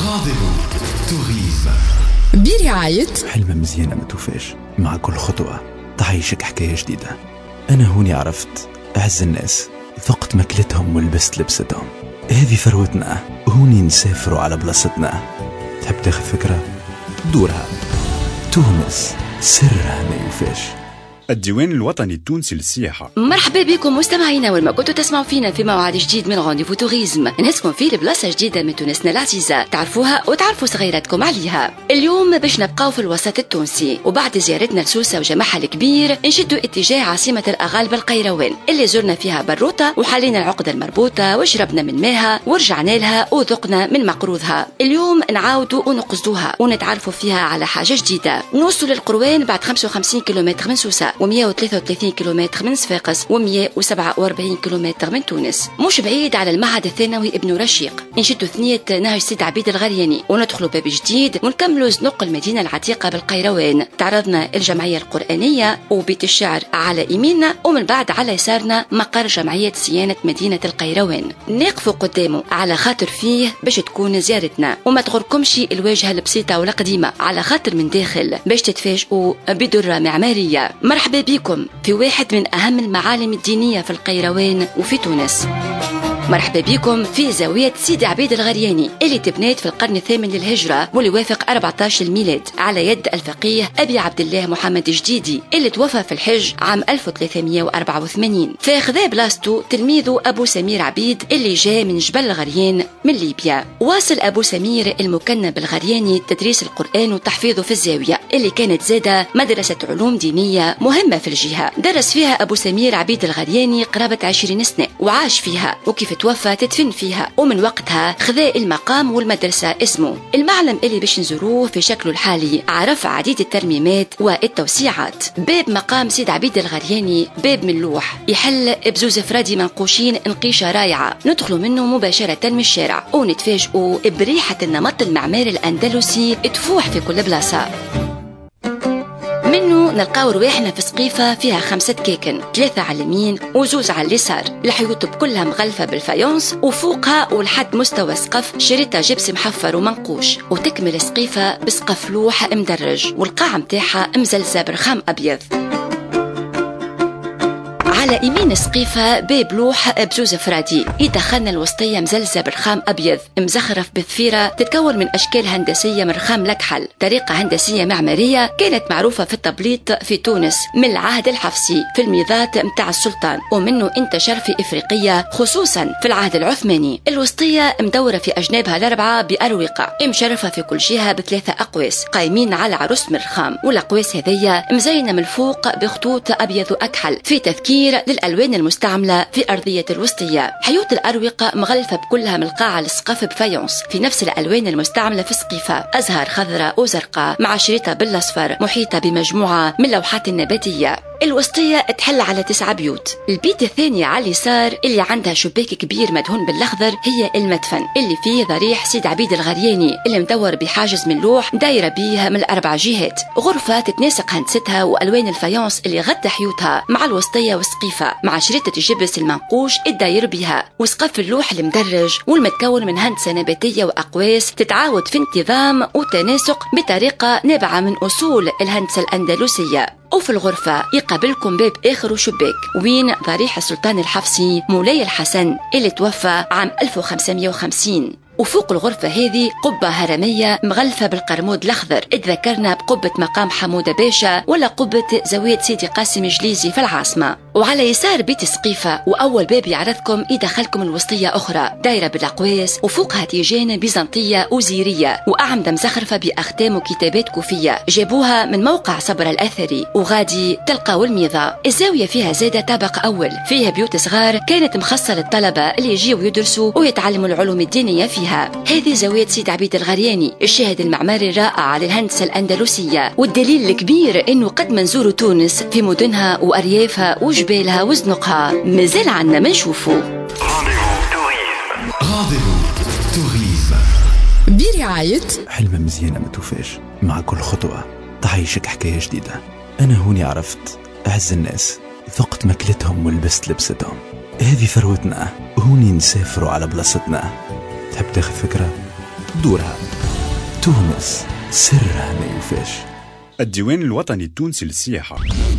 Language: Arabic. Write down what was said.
رانديفو توريزم برعاية حلمة مزيانة ما توفاش، مع كل خطوة تعيشك حكاية جديدة. أنا هوني عرفت أعز الناس، ذقت ماكلتهم ولبست لبستهم. هذه ثروتنا، هوني نسافروا على بلاصتنا. تحب تاخذ فكرة؟ دورها. تونس سرها ما يوفاش. الديوان الوطني التونسي للسياحة. مرحبا بكم مستمعينا، والما كنتوا تسمعوا فينا في موعد جديد من رانديفو توريزم، نهزكم فيه لبلاصة جديدة من تونسنا العزيزة، تعرفوها وتعرفوا صغيراتكم عليها. اليوم باش نبقاو في الوسط التونسي، وبعد زيارتنا لسوسة وجمعها الكبير نشدوا اتجاه عاصمة الأغالبة القيروان اللي زرنا فيها بروطة وحلينا العقدة المربوطة وشربنا من ماها ورجعنا لها وذقنا من مقروضها. اليوم نعاودوا ونقصدوها ونتعرفوا فيها على حاجة جديدة. نوصل للقروان بعد 55 كيلومتر من سوسة و133 كيلومتر من صفاقس و147 كيلومتر من تونس، مش بعيد على المعهد الثانوي ابن رشيق. نشدوا ثنية نهج سيد عبيد الغرياني وندخلوا باب جديد ونكملوا زنق المدينة العتيقة بالقيروان. تعرضنا الجمعية القرآنية وبيت الشعر على يميننا، ومن بعد على يسارنا مقر جمعية صيانة مدينة القيروان. نقفوا قدامه على خاطر فيه باش تكون زيارتنا، وما تغركمش الواجهة البسيطة والقديمة، على خاطر من داخل باش تتفاجئوا بدرة معمارية. مرحبا بكم في واحد من أهم المعالم الدينية في القيروان وفي تونس. مرحبا بكم في زاوية سيدي عبيد الغرياني اللي تبنيت في القرن الثامن للهجرة واللي وافق 14 الميلاد على يد الفقيه أبي عبد الله محمد جديدي اللي توفى في الحج عام 1384. فاخذا بلاصتو تلميذه أبو سمير عبيد اللي جاء من جبل الغريان من ليبيا. واصل أبو سمير المكنى بالغرياني تدريس القرآن وتحفيظه في الزاوية اللي كانت زادة مدرسة علوم دينية مهمة في الجهة. درس فيها أبو سمير عبيد الغرياني قرابة 20 سنة وعاش فيها، وكيف توفى تدفن فيها، ومن وقتها خذا المقام والمدرسة اسمه. المعلم اللي باش نزوروه في شكله الحالي عرف عديد الترميمات والتوسيعات. باب مقام سيد عبيد الغرياني باب من لوح يحل بزوز فرادي منقوشين نقيشة رائعة، ندخلوا منه مباشرة من الشارع ونتفاجئوا بريحة النمط المعماري الأندلسي تفوح في كل بلاصة. منه نلقاو رواحنا في سقيفة فيها 5 كيكن، 3 على اليمين وزوز على اليسار، الحيوط بكلها مغلفة بالفايونس، وفوقها ولحد مستوى السقف شريطة جبس محفر ومنقوش، وتكمل سقيفة بسقف لوح مدرج، والقاع متاعها مزلزة برخام أبيض. على يمين سقيفة باب لوح بزوز فرادي، يدخلنا الوسطية مزلزة بالرخام أبيض مزخرف بثفيرة تتكون من أشكال هندسية من رخام لكحل، طريقة هندسية معمارية كانت معروفة في التبليط في تونس من العهد الحفصي في الميضات متاع السلطان، ومنه انتشر في إفريقيا خصوصا في العهد العثماني. الوسطية مدورة في أجنابها الأربعة بأروقة مشرفة في كل جهة ب3 أقواس قايمين على عرس من الرخام، والأقواس هذية مزينة من الفوق بخطوط أبيض وأكحل في تذكير للألوان المستعملة في أرضية الوسطية. حيوط الأروقة مغلفة بكلها من القاع للسقف بفايونس في نفس الألوان المستعملة في السقيفة، أزهار خضراء وزرقاء مع شريطة بالأصفر محيطة بمجموعة من اللوحات النباتية. الوسطية تحل على 9 بيوت. البيت الثاني على اليسار اللي عندها شباك كبير مدهون بالأخضر هي المدفن اللي فيه ضريح سيد عبيد الغرياني اللي مدور بحاجز من لوح دايرة بيه من ال4 جهات. غرفة تتناسق هندستها وألوان الفايونس اللي غطى حيوتها مع الوسطية والسقيفة مع شريطة الجبس المنقوش الداير بها، وسقف اللوح المدرج والمتكون من هندسة نباتية وأقواس تتعاود في انتظام وتناسق بطريقة نابعة من أصول الهندسة الأندلسية. وفي الغرفة يقابلكم باب آخر وشباك وين ضريح السلطان الحفصي مولاي الحسن اللي توفى عام 1550. وفوق الغرفة هذه قبة هرمية مغلفة بالقرمود الأخضر، تذكرنا بقبة مقام حمودة باشا ولا قبة زاوية سيدي قاسم جليزي في العاصمة. وعلى يسار بيت سقيفة وأول باب يعرضكم يدخلكم الوسطية أخرى دايرة بالأقواس وفوقها تيجان بيزنطية وزيرية وأعمدة مزخرفة بأختام وكتابات كوفية جابوها من موقع صبر الأثري، وغادي تلقاو الميضة. الزاوية فيها زادة طابق أول، فيها بيوت صغار كانت مخصصة للطلبة اللي يجيوا يدرسوا ويتعلموا العلوم الدينية فيها. هذه زاوية سيد عبيد الغرياني، الشاهد المعماري الرائع للهندسة الأندلسية، والدليل الكبير إنه قد ما نزوروا تونس في مدنها وأريافها وجبالها وزنقها مازال عنا ما نشوفوا. رانديفو توريزم برعاية حلمة مزيانة ما توفاش، مع كل خطوة تعيشك حكاية جديدة. أنا هوني عرفت أعز الناس، ذقت ماكلتهم ولبست لبستهم. هذه ثروتنا، هوني نسافروا على بلاصتنا. تحب تاخذ فكرة؟ دورها. تونس سرها ما يوفاش. الديوان الوطني التونسي للسياحة.